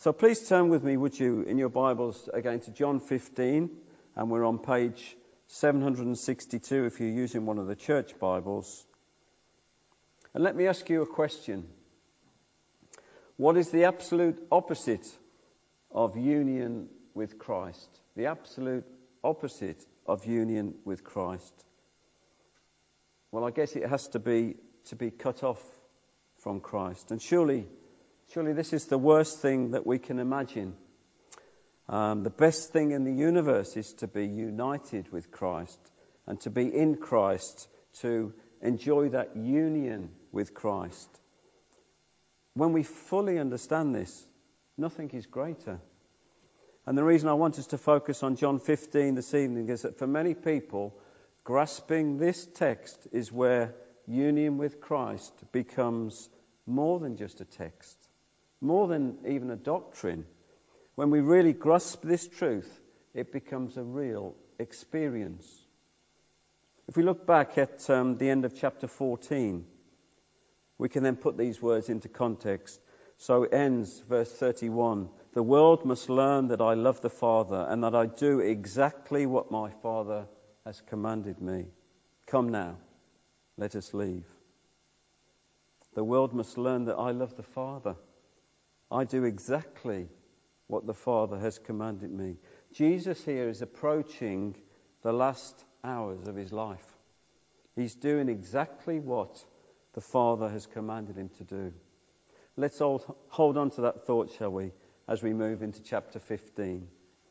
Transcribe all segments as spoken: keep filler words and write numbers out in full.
So please turn with me, would you, in your Bibles again to John fifteen, and we're on page seven hundred sixty-two if you're using one of the church Bibles. And let me ask you a question. What is the absolute opposite of union with Christ? The absolute opposite of union with Christ. Well, I guess it has to be to be cut off from Christ. And surely, surely this is the worst thing that we can imagine. Um, the best thing in the universe is to be united with Christ and to be in Christ, to enjoy that union with Christ. When we fully understand this, nothing is greater. And the reason I want us to focus on John fifteen this evening is that for many people, grasping this text is where union with Christ becomes more than just a text, more than even a doctrine. When we really grasp this truth, it becomes a real experience. If we look back at um, the end of chapter fourteen, we can then put these words into context. So it ends, verse thirty-one. The world must learn that I love the Father and that I do exactly what my Father has commanded me. Come now, let us leave. The world must learn that I love the Father. I do exactly what the Father has commanded me. Jesus here is approaching the last hours of his life. He's doing exactly what the Father has commanded him to do. Let's all hold on to that thought, shall we, as we move into chapter fifteen.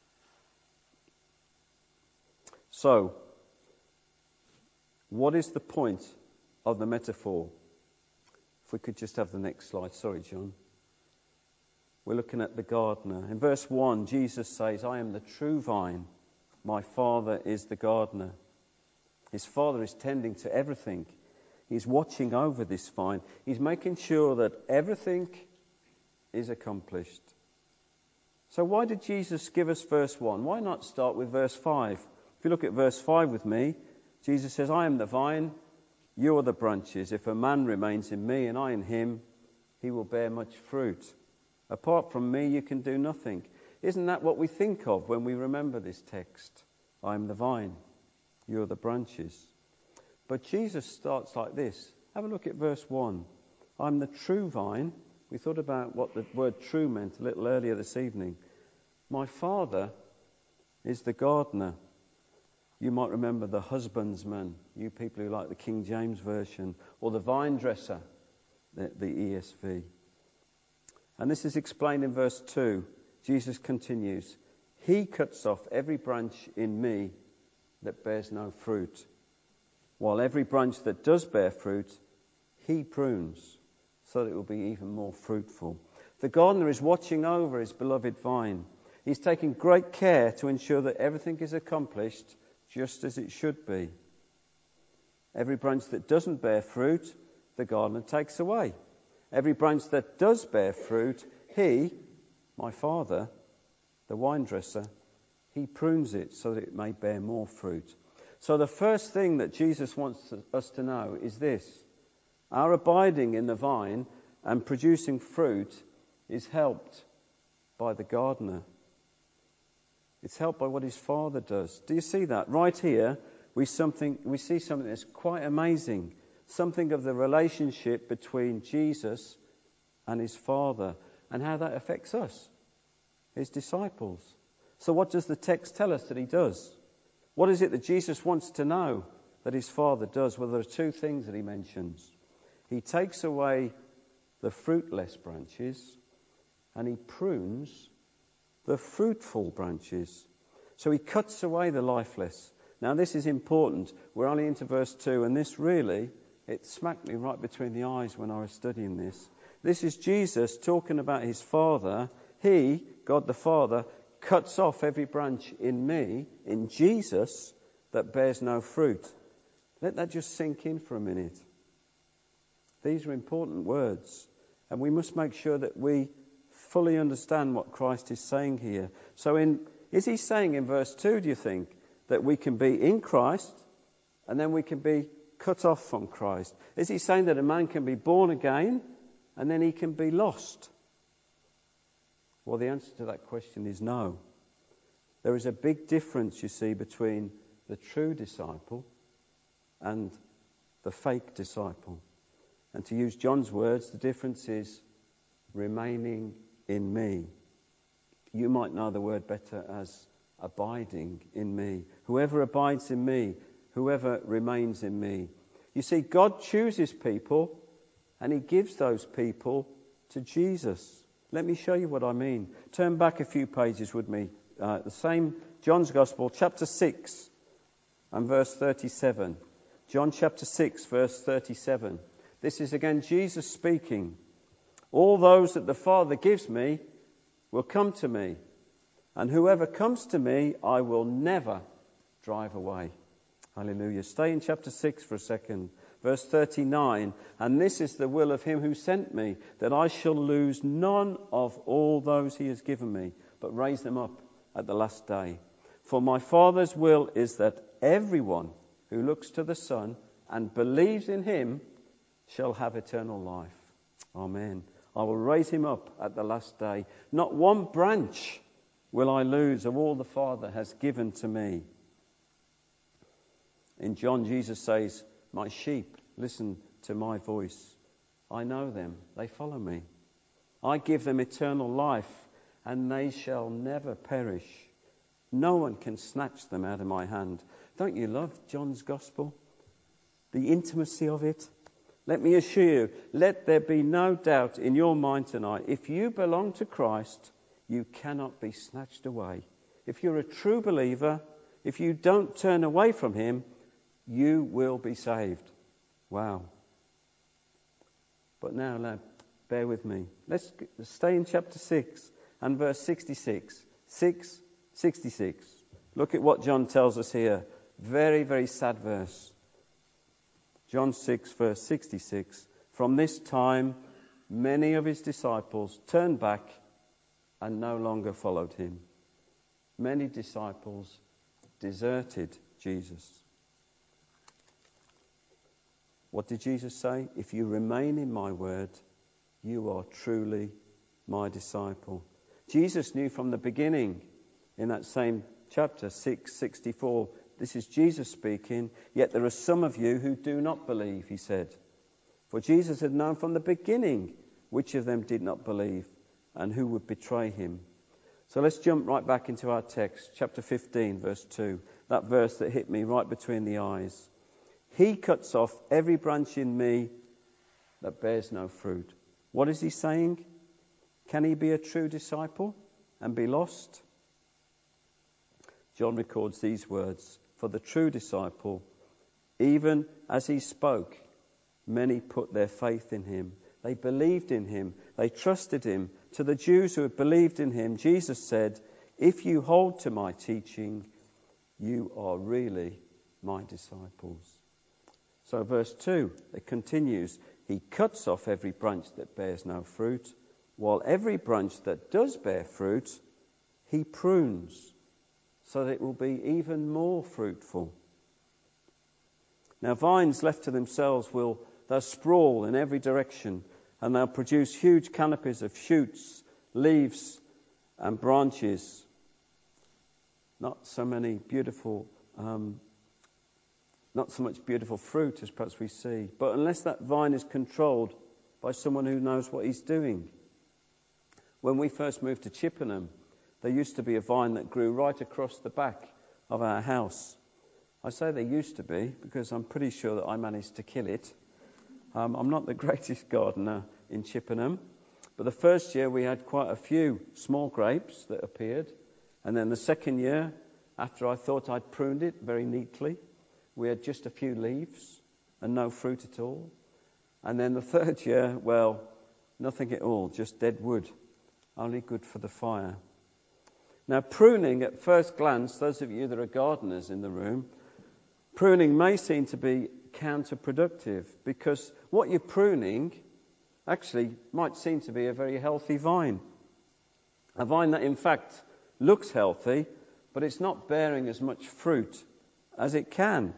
So, what is the point of the metaphor? If we could just have the next slide. Sorry, John. We're looking at the gardener. In verse one, Jesus says, I am the true vine. My Father is the gardener. His Father is tending to everything. He's watching over this vine. He's making sure that everything is accomplished. So why did Jesus give us verse one? Why not start with verse five? If you look at verse five with me, Jesus says, I am the vine, you are the branches. If a man remains in me and I in him, he will bear much fruit. Apart from me, you can do nothing. Isn't that what we think of when we remember this text? I am the vine, you are the branches. But Jesus starts like this. Have a look at verse one. I'm the true vine. We thought about what the word true meant a little earlier this evening. My Father is the gardener. You might remember the husbandman, you people who like the King James Version, or the vine dresser, the, the E S V. And this is explained in verse two. Jesus continues, He cuts off every branch in me that bears no fruit, while every branch that does bear fruit, He prunes, so that it will be even more fruitful. The gardener is watching over his beloved vine. He's taking great care to ensure that everything is accomplished just as it should be. Every branch that doesn't bear fruit, the gardener takes away. Every branch that does bear fruit, He, my Father, the vine dresser, He prunes it so that it may bear more fruit. So the first thing that Jesus wants us to know is this. Our abiding in the vine and producing fruit is helped by the gardener. It's helped by what his Father does. Do you see that? Right here, we, something, we see something that's quite amazing. Something of the relationship between Jesus and his Father and how that affects us, his disciples. So what does the text tell us that he does? What is it that Jesus wants to know that his Father does? Well, there are two things that he mentions. He takes away the fruitless branches and he prunes the fruitful branches. So he cuts away the lifeless. Now this is important. We're only into verse two, and this really, it smacked me right between the eyes when I was studying this. This is Jesus talking about his Father. He, God the Father, cuts off every branch in me, in Jesus, that bears no fruit. Let that just sink in for a minute. These are important words, and we must make sure that we fully understand what Christ is saying here. So in, is he saying in verse two, do you think, that we can be in Christ and then we can be cut off from Christ? Is he saying that a man can be born again and then he can be lost? Well, the answer to that question is no. There is a big difference, you see, between the true disciple and the fake disciple. And to use John's words, the difference is remaining in me. You might know the word better as abiding in me. Whoever abides in me, whoever remains in me. You see, God chooses people and he gives those people to Jesus. Let me show you what I mean. Turn back a few pages with me. Uh, the same John's Gospel, chapter six and verse thirty-seven. John chapter six, verse thirty-seven. This is again Jesus speaking. All those that the Father gives me will come to me, and whoever comes to me I will never drive away. Hallelujah. Stay in chapter six for a second. Verse thirty-nine, and this is the will of him who sent me, that I shall lose none of all those he has given me, but raise them up at the last day. For my Father's will is that everyone who looks to the Son and believes in him shall have eternal life. Amen. I will raise him up at the last day. Not one branch will I lose of all the Father has given to me. In John, Jesus says, my sheep listen to my voice. I know them. They follow me. I give them eternal life, and they shall never perish. No one can snatch them out of my hand. Don't you love John's Gospel? The intimacy of it? Let me assure you, let there be no doubt in your mind tonight. If you belong to Christ, you cannot be snatched away. If you're a true believer, if you don't turn away from him, you will be saved. Wow. But now, now, bear with me. Let's stay in chapter six and verse sixty-six. six, sixty-six. Look at what John tells us here. Very, very sad verse. John six, verse sixty-six. From this time, many of his disciples turned back and no longer followed him. Many disciples deserted Jesus. What did Jesus say? If you remain in my word, you are truly my disciple. Jesus knew from the beginning, in that same chapter, six sixty-four, this is Jesus speaking, yet there are some of you who do not believe, he said. For Jesus had known from the beginning which of them did not believe and who would betray him. So let's jump right back into our text, chapter fifteen, verse two, that verse that hit me right between the eyes. He cuts off every branch in me that bears no fruit. What is he saying? Can he be a true disciple and be lost? John records these words. For the true disciple, even as he spoke, many put their faith in him. They believed in him. They trusted him. To the Jews who had believed in him, Jesus said, if you hold to my teaching, you are really my disciples. So verse two, it continues, he cuts off every branch that bears no fruit, while every branch that does bear fruit, he prunes, so that it will be even more fruitful. Now vines left to themselves will they'll sprawl in every direction, and they'll produce huge canopies of shoots, leaves and branches. Not so many beautiful um, Not so much beautiful fruit as perhaps we see. But unless that vine is controlled by someone who knows what he's doing. When we first moved to Chippenham, there used to be a vine that grew right across the back of our house. I say there used to be because I'm pretty sure that I managed to kill it. Um, I'm not the greatest gardener in Chippenham. But the first year we had quite a few small grapes that appeared. And then the second year, after I thought I'd pruned it very neatly, we had just a few leaves and no fruit at all. And then the third year, well, nothing at all, just dead wood, only good for the fire. Now, pruning, at first glance, those of you that are gardeners in the room, pruning may seem to be counterproductive because what you're pruning actually might seem to be a very healthy vine. A vine that, in fact, looks healthy, but it's not bearing as much fruit as it can.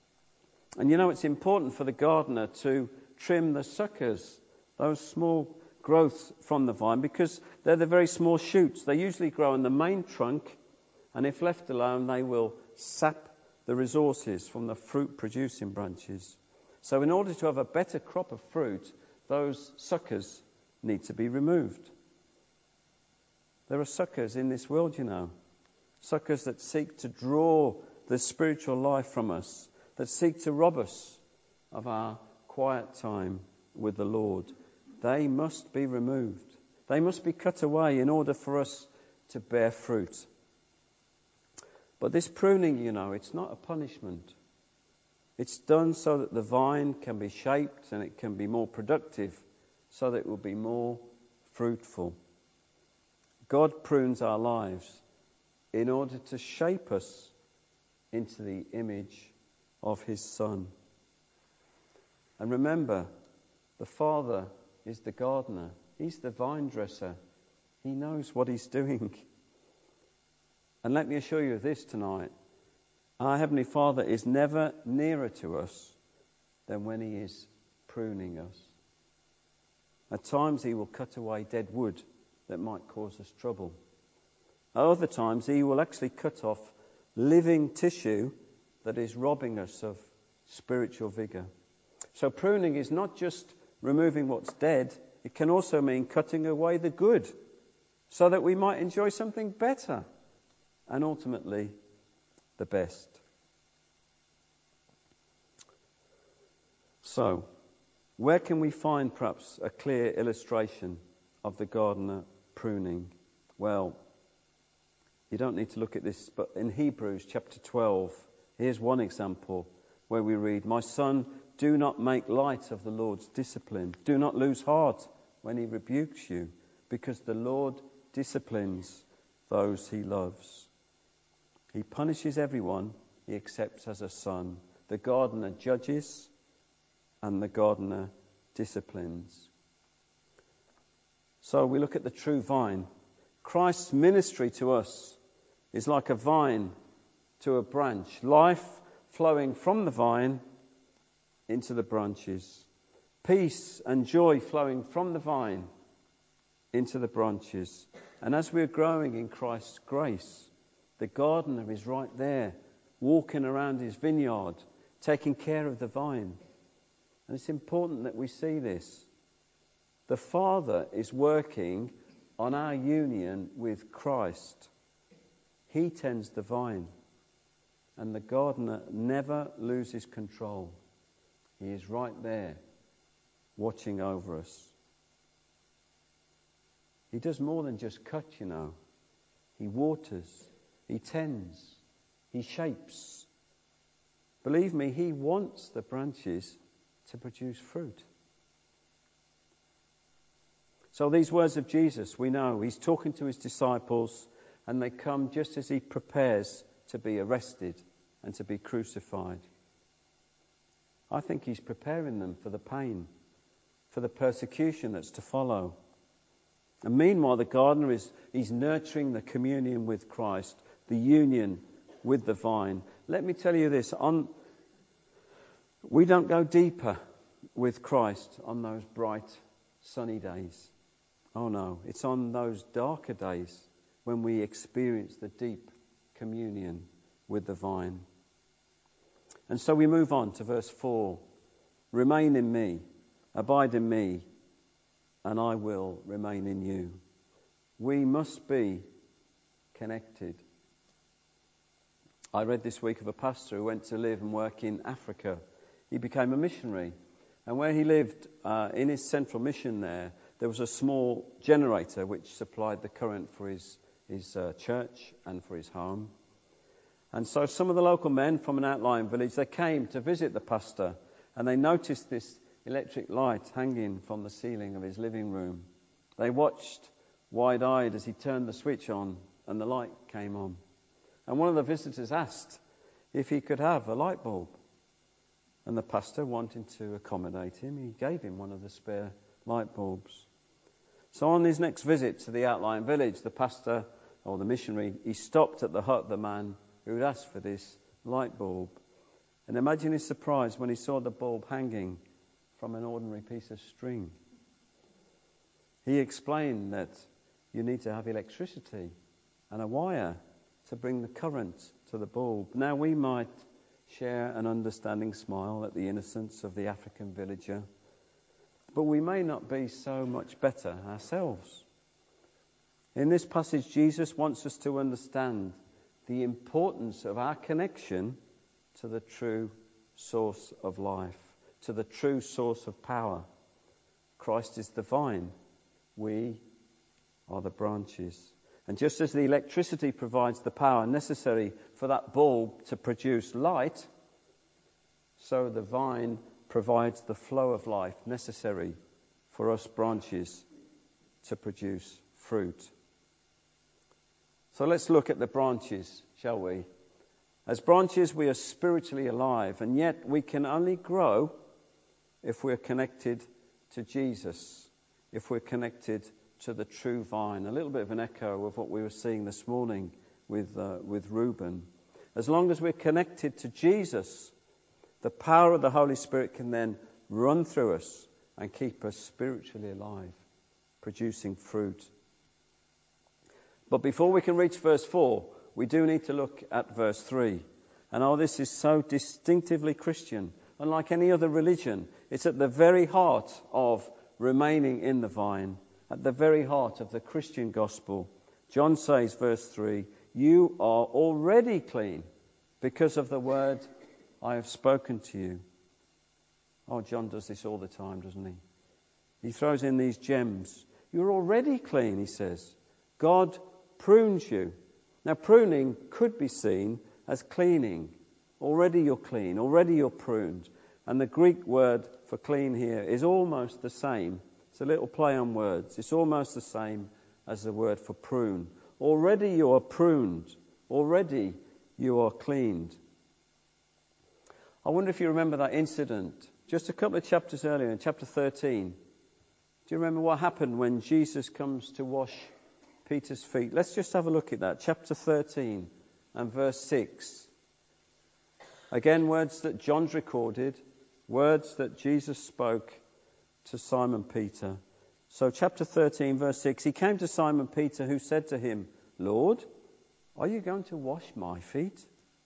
And you know, it's important for the gardener to trim the suckers, those small growth from the vine because they're the very small shoots. They usually grow in the main trunk, and if left alone, they will sap the resources from the fruit-producing branches. So in order to have a better crop of fruit, those suckers need to be removed. There are suckers in this world, you know. Suckers that seek to draw the spiritual life from us, that seek to rob us of our quiet time with the Lord. They must be removed. They must be cut away in order for us to bear fruit. But this pruning, you know, it's not a punishment. It's done so that the vine can be shaped and it can be more productive, so that it will be more fruitful. God prunes our lives in order to shape us into the image of his Son. And remember, the Father is the gardener. He's the vine dresser. He knows what he's doing. And let me assure you of this tonight. Our Heavenly Father is never nearer to us than when he is pruning us. At times he will cut away dead wood that might cause us trouble. At other times he will actually cut off living tissue that is robbing us of spiritual vigour. So pruning is not just removing what's dead, it can also mean cutting away the good so that we might enjoy something better and ultimately the best. So, where can we find perhaps a clear illustration of the gardener pruning? Well, you don't need to look at this, but in Hebrews chapter twelve, here's one example where we read, "My son, do not make light of the Lord's discipline. Do not lose heart when he rebukes you, because the Lord disciplines those he loves. He punishes everyone he accepts as a son. The gardener judges and the gardener disciplines." So we look at the true vine. Christ's ministry to us is like a vine to a branch. Life flowing from the vine into the branches. Peace and joy flowing from the vine into the branches. And as we're growing in Christ's grace, the gardener is right there, walking around his vineyard, taking care of the vine. And it's important that we see this. The Father is working on our union with Christ. He tends the vine, and the gardener never loses control. He is right there, watching over us. He does more than just cut, you know. He waters, he tends, he shapes. Believe me, he wants the branches to produce fruit. So these words of Jesus, we know he's talking to his disciples, and they come just as he prepares to be arrested and to be crucified. I think he's preparing them for the pain, for the persecution that's to follow. And meanwhile, the gardener is he's nurturing the communion with Christ, the union with the vine. Let me tell you this, on, we don't go deeper with Christ on those bright, sunny days. Oh no, it's on those darker days when we experience the deep communion with the vine. And so we move on to verse four. Remain in me, abide in me, and I will remain in you. We must be connected. I read this week of a pastor who went to live and work in Africa. He became a missionary. And where he lived, uh, in his central mission there, there was a small generator which supplied the current for his, his uh, church and for his home. And so some of the local men from an outlying village, they came to visit the pastor, and they noticed this electric light hanging from the ceiling of his living room. They watched wide-eyed as he turned the switch on, and the light came on. And one of the visitors asked if he could have a light bulb. And the pastor, wanting to accommodate him, he gave him one of the spare light bulbs. So on his next visit to the outlying village, the pastor, or the missionary, he stopped at the hut of the man who had asked for this light bulb. And imagine his surprise when he saw the bulb hanging from an ordinary piece of string. He explained that you need to have electricity and a wire to bring the current to the bulb. Now we might share an understanding smile at the innocence of the African villager, but we may not be so much better ourselves. In this passage, Jesus wants us to understand the importance of our connection to the true source of life, to the true source of power. Christ is the vine. We are the branches. And just as the electricity provides the power necessary for that bulb to produce light, so the vine provides the flow of life necessary for us branches to produce fruit. So let's look at the branches, shall we? As branches, we are spiritually alive, and yet we can only grow if we're connected to Jesus, if we're connected to the true vine. A little bit of an echo of what we were seeing this morning with uh, with Reuben. As long as we're connected to Jesus, the power of the Holy Spirit can then run through us and keep us spiritually alive, producing fruit. But before we can reach verse four, we do need to look at verse three. And oh, this is so distinctively Christian. Unlike any other religion, it's at the very heart of remaining in the vine, at the very heart of the Christian gospel. John says, verse three, you are already clean because of the word I have spoken to you. Oh, John does this all the time, doesn't he? He throws in these gems. You're already clean, he says. God prunes you. Now, pruning could be seen as cleaning. Already you're clean. Already you're pruned. And the Greek word for clean here is almost the same. It's a little play on words. It's almost the same as the word for prune. Already you are pruned. Already you are cleaned. I wonder if you remember that incident just a couple of chapters earlier, in chapter thirteen. Do you remember what happened when Jesus comes to wash Peter's feet? Let's just have a look at that. Chapter thirteen and verse six. Again, words that John's recorded, words that Jesus spoke to Simon Peter. So chapter thirteen, verse six, he came to Simon Peter, who said to him, Lord, are you going to wash my feet?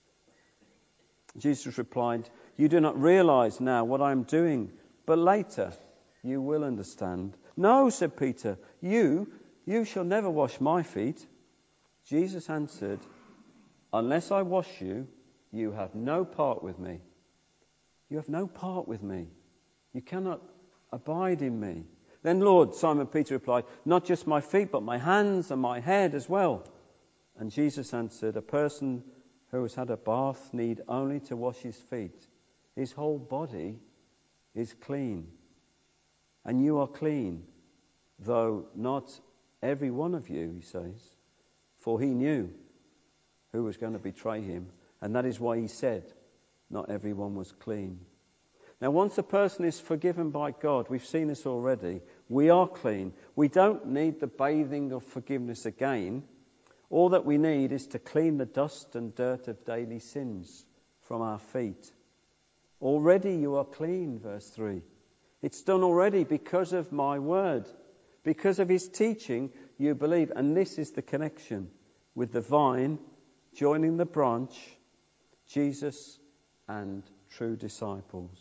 Jesus replied, you do not realize now what I am doing, but later you will understand. No, said Peter, you, you shall never wash my feet. Jesus answered, unless I wash you, you have no part with me. You have no part with me. You cannot abide in me. Then, Lord, Simon Peter replied, not just my feet, but my hands and my head as well. And Jesus answered, a person who has had a bath need only to wash his feet. His whole body is clean. And you are clean, though not every one of you, he says. For he knew who was going to betray him. And that is why he said, not everyone was clean. Now, once a person is forgiven by God, we've seen this already, we are clean. We don't need the bathing of forgiveness again. All that we need is to clean the dust and dirt of daily sins from our feet. Already you are clean, verse three. It's done already because of my word. Because of his teaching, you believe. And this is the connection with the vine joining the branch, Jesus and true disciples.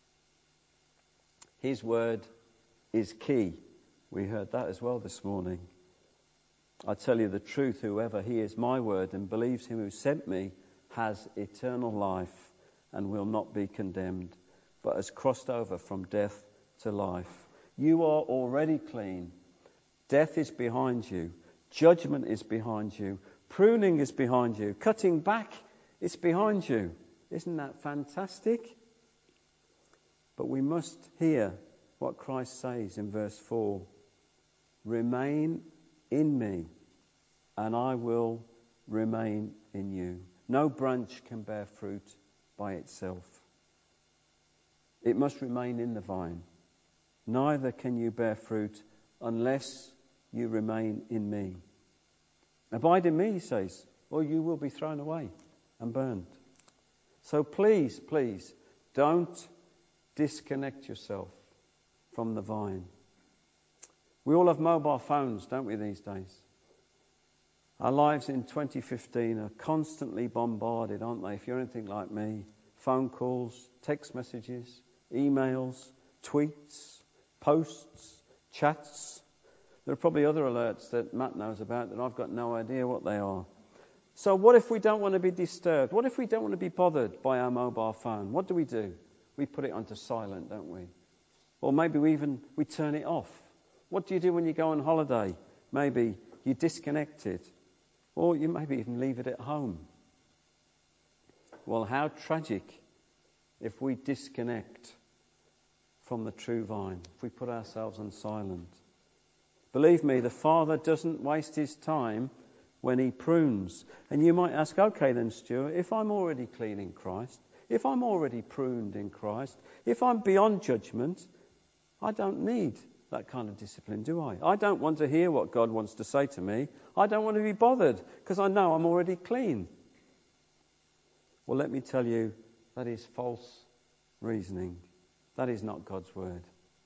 His word is key. We heard that as well this morning. I tell you the truth, whoever hears my word and believes him who sent me has eternal life and will not be condemned, but has crossed over from death to life. You are already clean. Death is behind you. Judgment is behind you. Pruning is behind you. Cutting back is behind you. Isn't that fantastic? But we must hear what Christ says in verse four. Remain in me, and I will remain in you. No branch can bear fruit by itself. It must remain in the vine. Neither can you bear fruit unless you remain in me. Abide in me, he says, or you will be thrown away and burned. So please, please, don't disconnect yourself from the vine. We all have mobile phones, don't we, these days? Our lives in twenty fifteen are constantly bombarded, aren't they? If you're anything like me, phone calls, text messages, emails, tweets, posts, chats. There are probably other alerts that Matt knows about that I've got no idea what they are. So what if we don't want to be disturbed? What if we don't want to be bothered by our mobile phone? What do we do? We put it onto silent, don't we? Or maybe we even we turn it off. What do you do when you go on holiday? Maybe you disconnect it. Or you maybe even leave it at home. Well, how tragic if we disconnect from the true vine, if we put ourselves on silent. Believe me, the Father doesn't waste his time when he prunes. And you might ask, okay then, Stuart, if I'm already clean in Christ, if I'm already pruned in Christ, if I'm beyond judgment, I don't need that kind of discipline, do I? I don't want to hear what God wants to say to me. I don't want to be bothered because I know I'm already clean. Well, let me tell you, that is false reasoning. That is not God's word.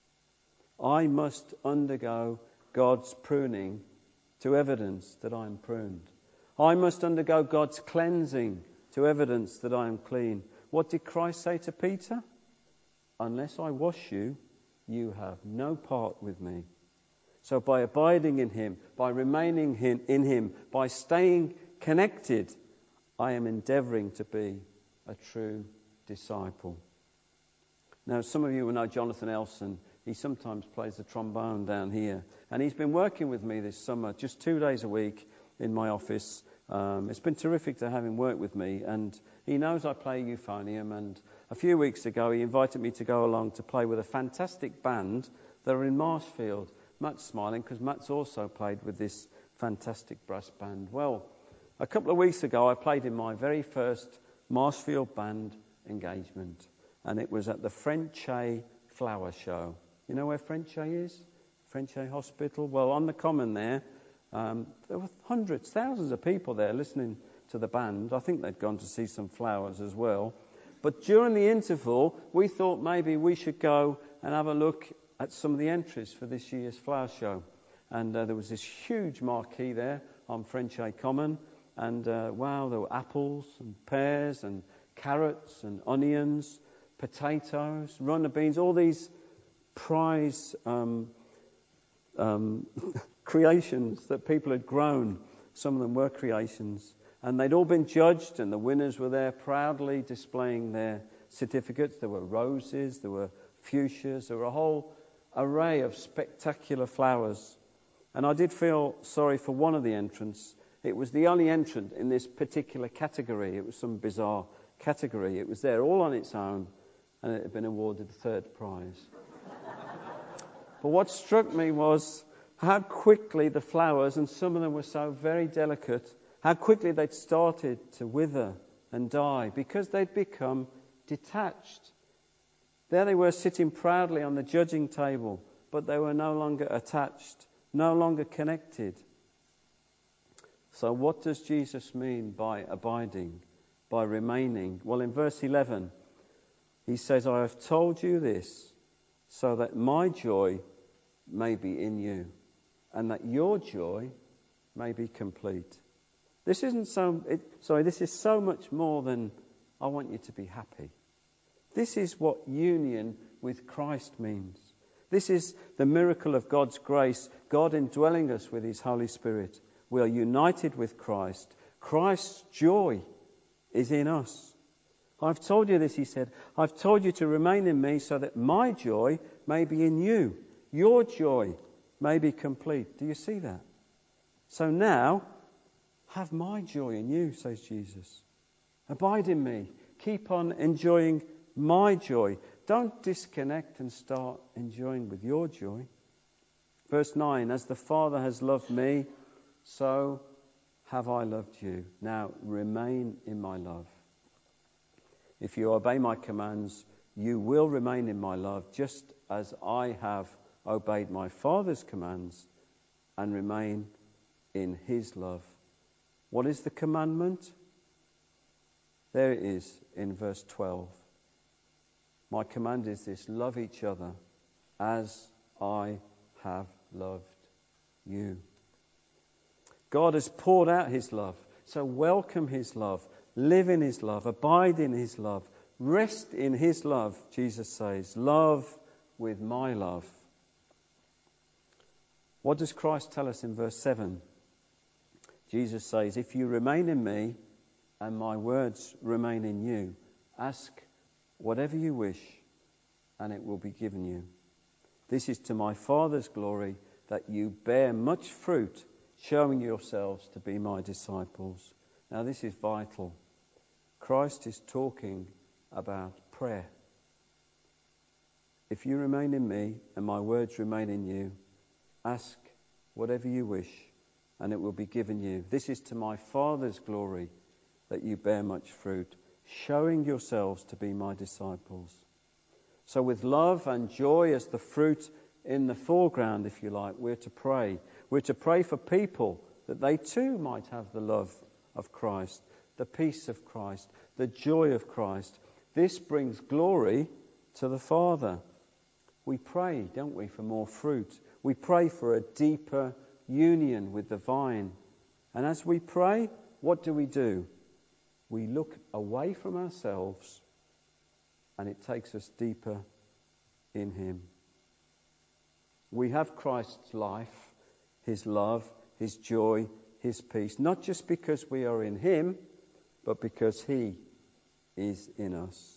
I must undergo God's pruning to evidence that I'm pruned. I must undergo God's cleansing to evidence that I am clean. What did Christ say to Peter? Unless I wash you, you have no part with me. So by abiding in him, by remaining in him, by staying connected, I am endeavouring to be a true disciple. Now, some of you will know Jonathan Elson. He sometimes plays the trombone down here. And he's been working with me this summer, just two days a week in my office. Um, it's been terrific to have him work with me. And he knows I play euphonium. And a few weeks ago, he invited me to go along to play with a fantastic band that are in Marshfield. Matt's smiling because Matt's also played with this fantastic brass band. Well, a couple of weeks ago, I played in my very first Marshfield band engagement. And it was at the Frenchay Flower Show. You know where Frenchay is? Frenchay Hospital. Well, on the common there, um, there were hundreds, thousands of people there listening to the band. I think they'd gone to see some flowers as well. But during the interval, we thought maybe we should go and have a look at some of the entries for this year's flower show. And uh, there was this huge marquee there on Frenchay Common. And uh, wow, there were apples and pears and carrots and onions, potatoes, runner beans, all these prize um, um, creations that people had grown. Some of them were creations. And they'd all been judged, and the winners were there proudly displaying their certificates. There were roses, there were fuchsias, there were a whole array of spectacular flowers. And I did feel sorry for one of the entrants. It was the only entrant in this particular category. It was some bizarre category. It was there all on its own, and it had been awarded the third prize. But what struck me was how quickly the flowers, and some of them were so very delicate, how quickly they'd started to wither and die because they'd become detached. There they were sitting proudly on the judging table, but they were no longer attached, no longer connected. So what does Jesus mean by abiding, by remaining? Well, in verse eleven, he says, I have told you this so that my joy may be in you and that your joy may be complete. This isn't so, it, sorry, this is so much more than I want you to be happy. This is what union with Christ means. This is the miracle of God's grace, God indwelling us with his Holy Spirit. We are united with Christ. Christ's joy is in us. I've told you this, he said. I've told you to remain in me so that my joy may be in you. Your joy may be complete. Do you see that? So now, have my joy in you, says Jesus. Abide in me. Keep on enjoying my joy. Don't disconnect and start enjoying with your joy. Verse nine, as the Father has loved me, so have I loved you. Now remain in my love. If you obey my commands, you will remain in my love, just as I have obeyed my Father's commands and remain in his love. What is the commandment? There it is in verse twelve. My command is this: love each other as I have loved you. God has poured out his love. So welcome his love. Live in his love. Abide in his love. Rest in his love, Jesus says. Love with my love. What does Christ tell us in verse seven? Jesus says, if you remain in me and my words remain in you, ask whatever you wish and it will be given you. This is to my Father's glory, that you bear much fruit, showing yourselves to be my disciples. Now this is vital. Christ is talking about prayer. If you remain in me and my words remain in you, ask whatever you wish and it will be given you. This is to my Father's glory, that you bear much fruit, showing yourselves to be my disciples. So with love and joy as the fruit in the foreground, if you like, we're to pray. We're to pray for people that they too might have the love of Christ, the peace of Christ, the joy of Christ. This brings glory to the Father. We pray, don't we, for more fruit. We pray for a deeper union with the vine. And as we pray, what do we do? We look away from ourselves and it takes us deeper in him. We have Christ's life, his love, his joy, his peace, not just because we are in him, but because he is in us.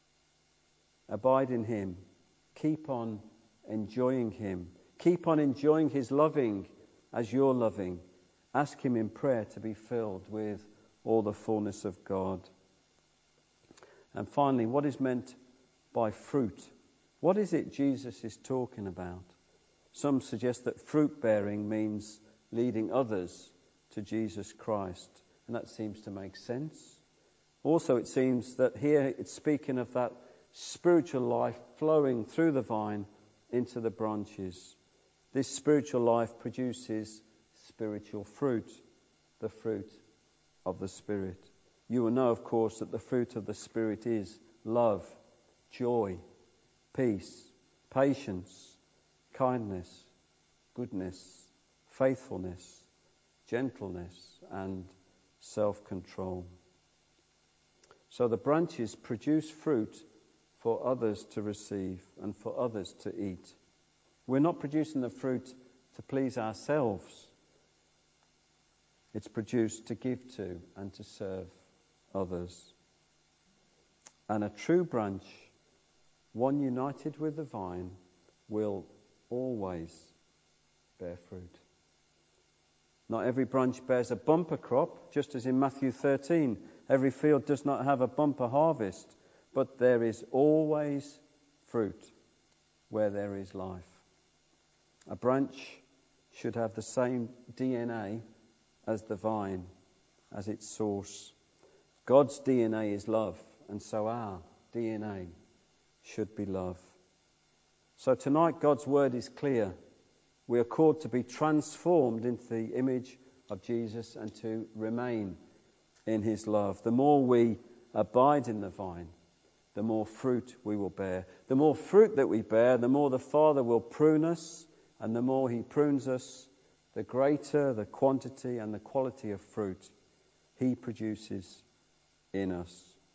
Abide in him. Keep on enjoying him. Keep on enjoying his loving as you're loving. Ask him in prayer to be filled with all the fullness of God. And finally, what is meant by fruit? What is it Jesus is talking about? Some suggest that fruit bearing means leading others to Jesus Christ, and that seems to make sense. Also, it seems that here it's speaking of that spiritual life flowing through the vine into the branches. This spiritual life produces spiritual fruit, the fruit of the Spirit. You will know, of course, that the fruit of the Spirit is love, joy, peace, patience, kindness, goodness, faithfulness, gentleness, and self-control. So the branches produce fruit for others to receive and for others to eat. We're not producing the fruit to please ourselves. It's produced to give to and to serve others. And a true branch, one united with the vine, will always bear fruit. Not every branch bears a bumper crop, just as in Matthew thirteen. Every field does not have a bumper harvest, but there is always fruit where there is life. A branch should have the same D N A as the vine, as its source. God's D N A is love, and so our D N A should be love. So tonight God's word is clear. We are called to be transformed into the image of Jesus and to remain in his love. The more we abide in the vine, the more fruit we will bear. The more fruit that we bear, the more the Father will prune us, and the more he prunes us, the greater the quantity and the quality of fruit he produces in us.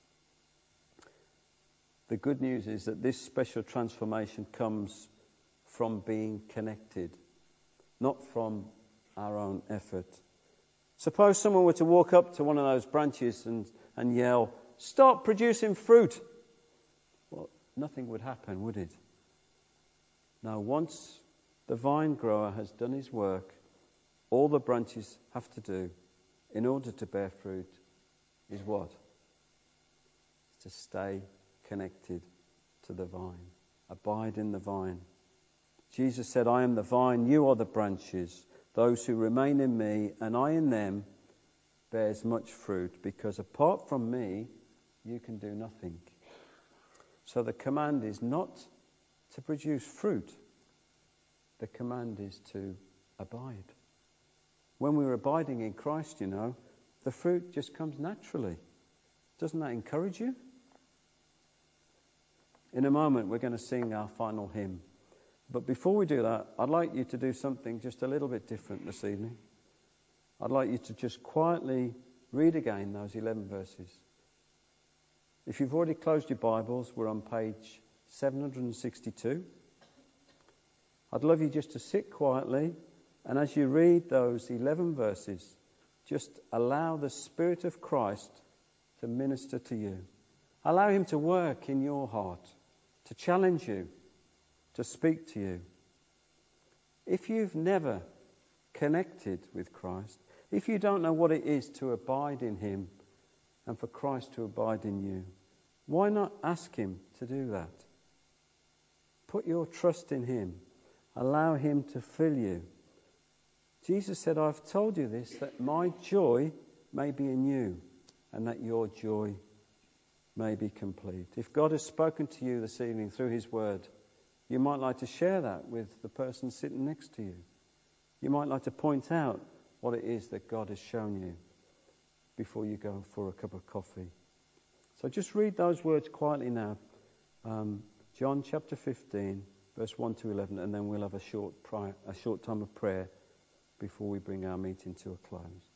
The good news is that this special transformation comes from being connected, not from our own effort. Suppose someone were to walk up to one of those branches and, and yell, "Stop producing fruit." Well, nothing would happen, would it? Now, once the vine grower has done his work, all the branches have to do in order to bear fruit is what? To stay connected to the vine. Abide in the vine. Jesus said, "I am the vine, you are the branches. Those who remain in me and I in them bears much fruit, because apart from me you can do nothing." So the command is not to produce fruit. The command is to abide. When we're abiding in Christ, you know, the fruit just comes naturally. Doesn't that encourage you? In a moment we're going to sing our final hymn. But before we do that, I'd like you to do something just a little bit different this evening. I'd like you to just quietly read again those eleven verses. If you've already closed your Bibles, we're on page seven hundred sixty-two. I'd love you just to sit quietly, and as you read those eleven verses, just allow the Spirit of Christ to minister to you. Allow him to work in your heart, to challenge you, to speak to you. If you've never connected with Christ, if you don't know what it is to abide in him and for Christ to abide in you, why not ask him to do that? Put your trust in him. Allow him to fill you. Jesus said, I've told you this, that my joy may be in you and that your joy may be complete. If God has spoken to you this evening through his word, you might like to share that with the person sitting next to you. You might like to point out what it is that God has shown you before you go for a cup of coffee. So just read those words quietly now. Um, John chapter fifteen, verse one to eleven, and then we'll have a short, prior, a short time of prayer before we bring our meeting to a close.